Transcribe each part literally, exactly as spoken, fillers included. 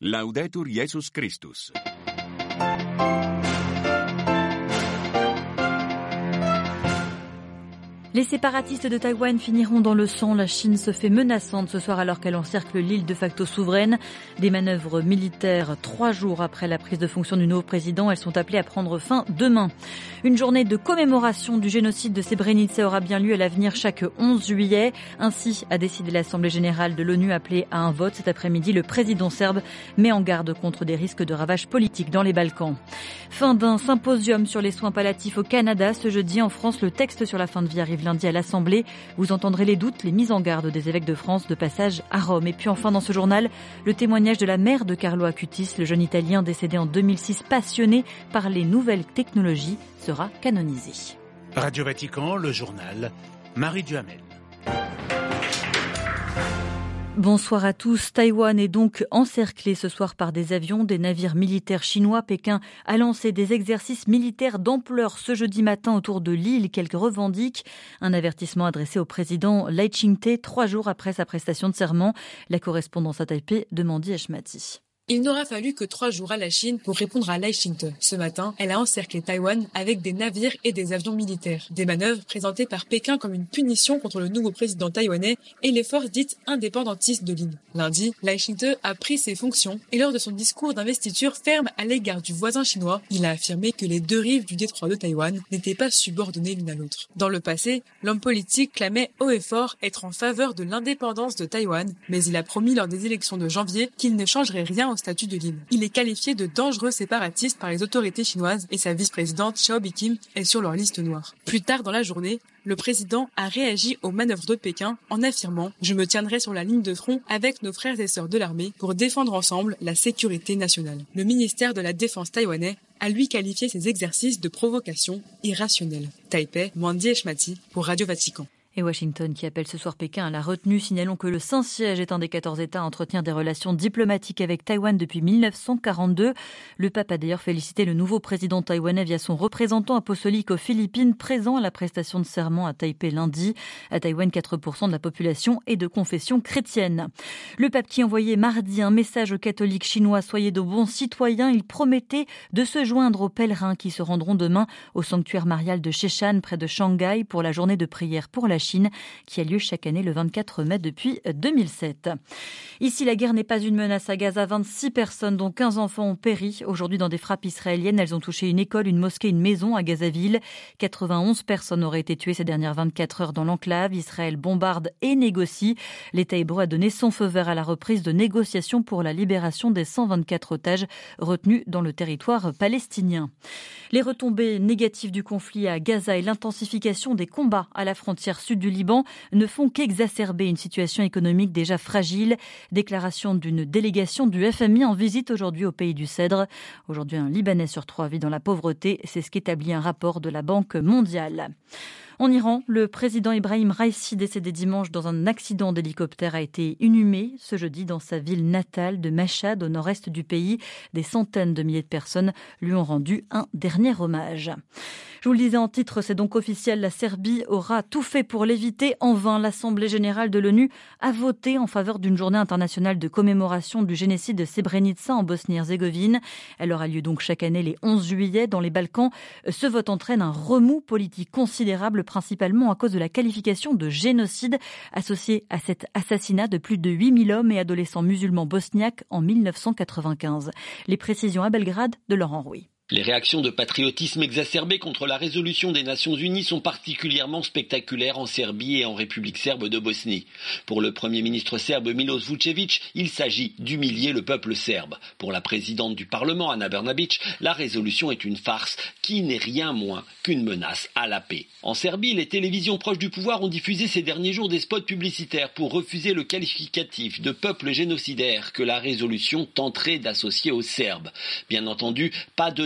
Laudetur Jesus Christus. Les séparatistes de Taïwan finiront dans le sang. La Chine se fait menaçante ce soir alors qu'elle encercle l'île de facto souveraine. Des manœuvres militaires trois jours après la prise de fonction du nouveau président. Elles sont appelées à prendre fin demain. Une journée de commémoration du génocide de Srebrenica aura bien lieu à l'avenir chaque onze juillet. Ainsi a décidé l'Assemblée générale de l'ONU appelée à un vote cet après-midi. Le président serbe met en garde contre des risques de ravages politiques dans les Balkans. Fin d'un symposium sur les soins palliatifs au Canada. Ce jeudi en France, le texte sur la fin de vie arrive lundi à l'Assemblée. Vous entendrez les doutes, les mises en garde des évêques de France de passage à Rome. Et puis enfin dans ce journal, le témoignage de la mère de Carlo Acutis, le jeune Italien décédé en deux mille six, passionné par les nouvelles technologies, sera canonisé. Radio Vatican, le journal, Marie Duhamel. Bonsoir à tous. Taïwan est donc encerclé ce soir par des avions, des navires militaires chinois. Pékin a lancé des exercices militaires d'ampleur ce jeudi matin autour de l'île, quelques revendiquent. Un avertissement adressé au président Lai Ching-te trois jours après sa prestation de serment. La correspondance à Taipei de Mandy Hashmati. Il n'aura fallu que trois jours à la Chine pour répondre à Lai Ching-te. Ce matin, elle a encerclé Taïwan avec des navires et des avions militaires. Des manœuvres présentées par Pékin comme une punition contre le nouveau président taïwanais et les forces dites indépendantistes de l'île. Lundi, Lai Ching-te a pris ses fonctions et lors de son discours d'investiture ferme à l'égard du voisin chinois, il a affirmé que les deux rives du détroit de Taïwan n'étaient pas subordonnées l'une à l'autre. Dans le passé, l'homme politique clamait haut et fort être en faveur de l'indépendance de Taïwan, mais il a promis lors des élections de janvier qu'il ne changerait rien au statut de l'île. Il est qualifié de dangereux séparatiste par les autorités chinoises et sa vice-présidente Xiao Bikim est sur leur liste noire. Plus tard dans la journée, le président a réagi aux manœuvres de Pékin en affirmant « Je me tiendrai sur la ligne de front avec nos frères et sœurs de l'armée pour défendre ensemble la sécurité nationale ». Le ministère de la Défense taïwanais a lui qualifié ces exercices de provocation irrationnelle. Taipei, Mandy Hashmati pour Radio Vatican. Et Washington qui appelle ce soir Pékin à la retenue. Signalons que le Saint-Siège est un des quatorze États à entretenir des relations diplomatiques avec Taïwan depuis mille neuf cent quarante-deux. Le pape a d'ailleurs félicité le nouveau président taïwanais via son représentant apostolique aux Philippines, présent à la prestation de serment à Taipei lundi. À Taïwan, quatre pour cent de la population est de confession chrétienne. Le pape qui envoyait mardi un message aux catholiques chinois « Soyez de bons citoyens », il promettait de se joindre aux pèlerins qui se rendront demain au sanctuaire marial de Sheshan près de Shanghai pour la journée de prière pour la Chine qui a lieu chaque année le vingt-quatre mai depuis deux mille sept. Ici, la guerre n'est pas une menace à Gaza. vingt-six personnes, dont quinze enfants, ont péri aujourd'hui dans des frappes israéliennes. Elles ont touché une école, une mosquée, une maison à Gazaville. quatre-vingt-onze personnes auraient été tuées ces dernières vingt-quatre heures dans l'enclave. Israël bombarde et négocie. L'État hébreu a donné son feu vert à la reprise de négociations pour la libération des cent vingt-quatre otages retenus dans le territoire palestinien. Les retombées négatives du conflit à Gaza et l'intensification des combats à la frontière sud du Liban ne font qu'exacerber une situation économique déjà fragile. Déclaration d'une délégation du F M I en visite aujourd'hui au pays du Cèdre. Aujourd'hui, un Libanais sur trois vit dans la pauvreté. C'est ce qu'établit un rapport de la Banque mondiale. En Iran, le président Ibrahim Raïsi, décédé dimanche dans un accident d'hélicoptère, a été inhumé ce jeudi dans sa ville natale de Mashhad, au nord-est du pays. Des centaines de milliers de personnes lui ont rendu un dernier hommage. Je vous le disais en titre, c'est donc officiel, la Serbie aura tout fait pour l'éviter. En vain, l'Assemblée générale de l'ONU a voté en faveur d'une journée internationale de commémoration du génocide de Srebrenica en Bosnie-Herzégovine. Elle aura lieu donc chaque année les onze juillet dans les Balkans. Ce vote entraîne un remous politique considérable, principalement à cause de la qualification de génocide associée à cet assassinat de plus de huit mille hommes et adolescents musulmans bosniaques en mille neuf cent quatre-vingt-quinze. Les précisions à Belgrade de Laurent Rouy. Les réactions de patriotisme exacerbées contre la résolution des Nations Unies sont particulièrement spectaculaires en Serbie et en République serbe de Bosnie. Pour le Premier ministre serbe Miloš Vučević, il s'agit d'humilier le peuple serbe. Pour la présidente du Parlement, Ana Brnabić, la résolution est une farce qui n'est rien moins qu'une menace à la paix. En Serbie, les télévisions proches du pouvoir ont diffusé ces derniers jours des spots publicitaires pour refuser le qualificatif de peuple génocidaire que la résolution tenterait d'associer aux Serbes. Bien entendu, pas de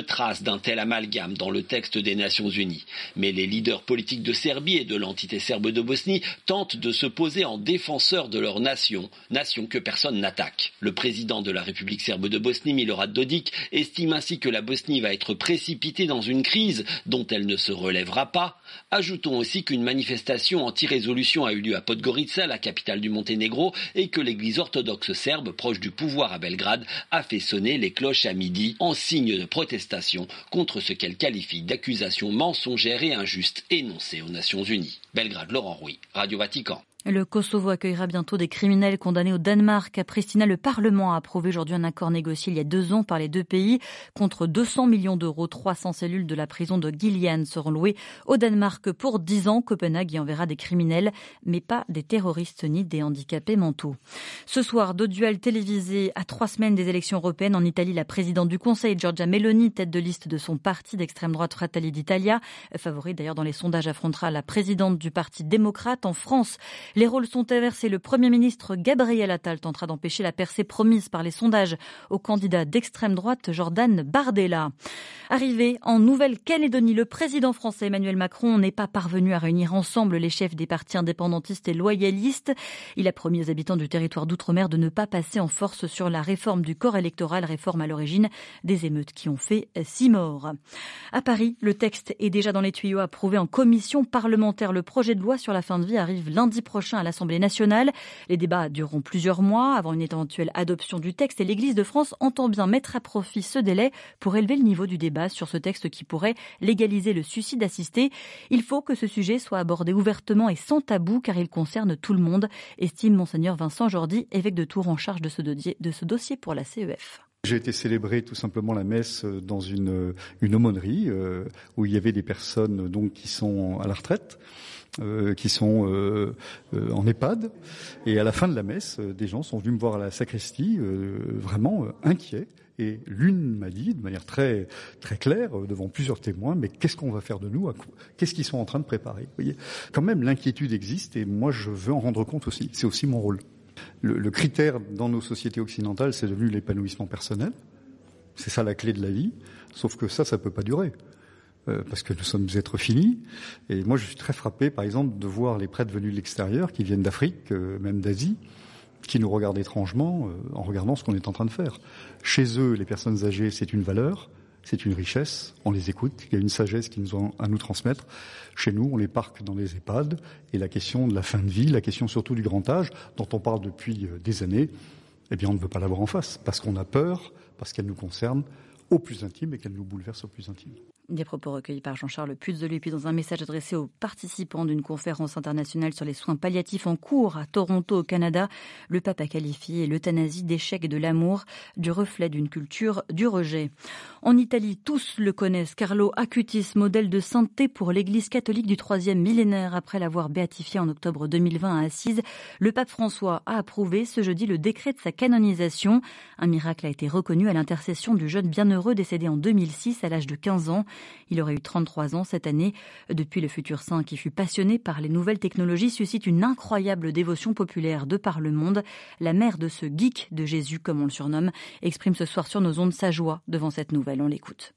trace d'un tel amalgame dans le texte des Nations Unies. Mais les leaders politiques de Serbie et de l'entité serbe de Bosnie tentent de se poser en défenseurs de leur nation, nation que personne n'attaque. Le président de la République serbe de Bosnie, Milorad Dodik, estime ainsi que la Bosnie va être précipitée dans une crise dont elle ne se relèvera pas. Ajoutons aussi qu'une manifestation anti-résolution a eu lieu à Podgorica, la capitale du Monténégro, et que l'église orthodoxe serbe, proche du pouvoir à Belgrade, a fait sonner les cloches à midi en signe de protestation contre ce qu'elle qualifie d'accusations mensongères et injustes énoncées aux Nations Unies. Belgrade, Laurent Rouy, Radio Vatican. Le Kosovo accueillera bientôt des criminels condamnés au Danemark. À Pristina, le Parlement a approuvé aujourd'hui un accord négocié il y a deux ans par les deux pays. Contre deux cents millions d'euros, trois cents cellules de la prison de Gillian seront louées au Danemark pour dix ans. Copenhague y enverra des criminels, mais pas des terroristes ni des handicapés mentaux. Ce soir, deux duels télévisés à trois semaines des élections européennes. En Italie, la présidente du Conseil, Giorgia Meloni, tête de liste de son parti d'extrême droite Fratelli d'Italia, favorite d'ailleurs dans les sondages, affrontera la présidente du Parti démocrate. En France, les rôles sont inversés. Le Premier ministre Gabriel Attal tentera d'empêcher la percée promise par les sondages au candidat d'extrême droite Jordan Bardella. Arrivé en Nouvelle-Calédonie, le président français Emmanuel Macron n'est pas parvenu à réunir ensemble les chefs des partis indépendantistes et loyalistes. Il a promis aux habitants du territoire d'outre-mer de ne pas passer en force sur la réforme du corps électoral, réforme à l'origine des émeutes qui ont fait six morts. À Paris, le texte est déjà dans les tuyaux, approuvé en commission parlementaire. Le projet de loi sur la fin de vie arrive lundi prochain à l'Assemblée nationale. Les débats dureront plusieurs mois avant une éventuelle adoption du texte et l'Église de France entend bien mettre à profit ce délai pour élever le niveau du débat sur ce texte qui pourrait légaliser le suicide assisté. Il faut que ce sujet soit abordé ouvertement et sans tabou car il concerne tout le monde, estime Monseigneur Vincent Jordi, évêque de Tours en charge de ce, dossier, de ce dossier pour la C E F. J'ai été célébrer tout simplement la messe dans une, une aumônerie euh, où il y avait des personnes donc qui sont à la retraite. Euh, qui sont euh, euh, en EHPAD. Et à la fin de la messe, euh, des gens sont venus me voir à la sacristie, euh, vraiment euh, inquiets. Et l'une m'a dit, de manière très très claire, euh, devant plusieurs témoins, mais qu'est-ce qu'on va faire de nous ? Qu'est-ce qu'ils sont en train de préparer ? Vous voyez, quand même, l'inquiétude existe et moi, je veux en rendre compte aussi. C'est aussi mon rôle. Le, le critère dans nos sociétés occidentales, c'est devenu l'épanouissement personnel. C'est ça la clé de la vie. Sauf que ça, ça peut pas durer. Parce que nous sommes des êtres finis. Et moi, je suis très frappé, par exemple, de voir les prêtres venus de l'extérieur, qui viennent d'Afrique, euh, même d'Asie, qui nous regardent étrangement euh, en regardant ce qu'on est en train de faire. Chez eux, les personnes âgées, c'est une valeur, c'est une richesse, on les écoute, il y a une sagesse qu'ils ont à nous transmettre. Chez nous, on les parque dans les EHPAD, et la question de la fin de vie, la question surtout du grand âge, dont on parle depuis des années, eh bien, on ne veut pas l'avoir en face, parce qu'on a peur, parce qu'elle nous concerne au plus intime et qu'elle nous bouleverse au plus intime. Des propos recueillis par Jean-Charles Puzdeluy, puis dans un message adressé aux participants d'une conférence internationale sur les soins palliatifs en cours à Toronto, au Canada, le pape a qualifié l'euthanasie d'échec de l'amour, du reflet d'une culture du rejet. En Italie, tous le connaissent, Carlo Acutis, modèle de sainteté pour l'Église catholique du troisième millénaire. Après l'avoir béatifié en octobre deux mille vingt à Assise, le pape François a approuvé ce jeudi le décret de sa canonisation. Un miracle a été reconnu à l'intercession du jeune bienheureux décédé en deux mille six à l'âge de quinze ans. Il aurait eu trente-trois ans cette année. Depuis, le futur saint, qui fut passionné par les nouvelles technologies, suscite une incroyable dévotion populaire de par le monde. La mère de ce geek de Jésus, comme on le surnomme, exprime ce soir sur nos ondes sa joie devant cette nouvelle. On l'écoute.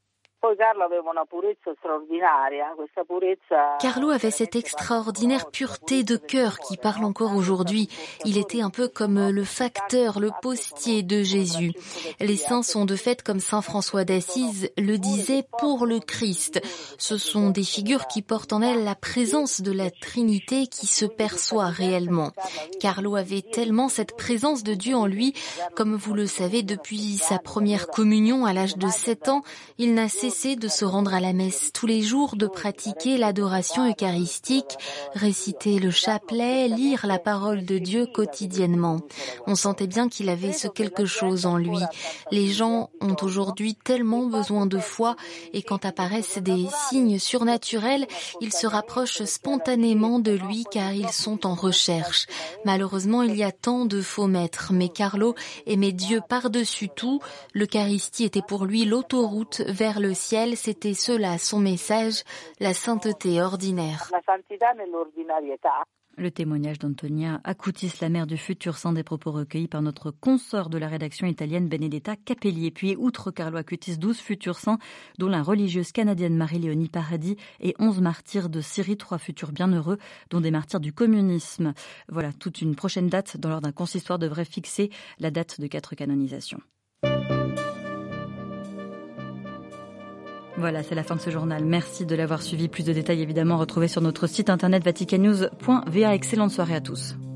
Carlo avait cette extraordinaire pureté de cœur qui parle encore aujourd'hui. Il était un peu comme le facteur, le postier de Jésus. Les saints sont de fait, comme saint François d'Assise le disait, pour le Christ. Ce sont des figures qui portent en elles la présence de la Trinité qui se perçoit réellement. Carlo avait tellement cette présence de Dieu en lui, comme vous le savez, depuis sa première communion à l'âge de sept ans, il n'a cessé de se rendre à la messe tous les jours, de pratiquer l'adoration eucharistique, réciter le chapelet, lire la parole de Dieu quotidiennement. On sentait bien qu'il avait ce quelque chose en lui. Les gens ont aujourd'hui tellement besoin de foi et quand apparaissent des signes surnaturels, ils se rapprochent spontanément de lui car ils sont en recherche. Malheureusement, il y a tant de faux maîtres, mais Carlo aimait Dieu par-dessus tout. L'Eucharistie était pour lui l'autoroute vers le ciel, c'était cela son message, la sainteté ordinaire. Le témoignage d'Antonia Acutis, la mère du futur saint, des propos recueillis par notre consoeur de la rédaction italienne Benedetta Capelli. Et puis, outre Carlo Acutis, douze futurs saints, dont la religieuse canadienne Marie-Léonie Paradis et onze martyrs de Syrie, trois futurs bienheureux, dont des martyrs du communisme. Voilà, toute une prochaine date dans l'ordre d'un consistoire devrait fixer la date de quatre canonisations. Voilà, c'est la fin de ce journal. Merci de l'avoir suivi. Plus de détails, évidemment, retrouvés sur notre site internet vaticannews point v a. Excellente soirée à tous.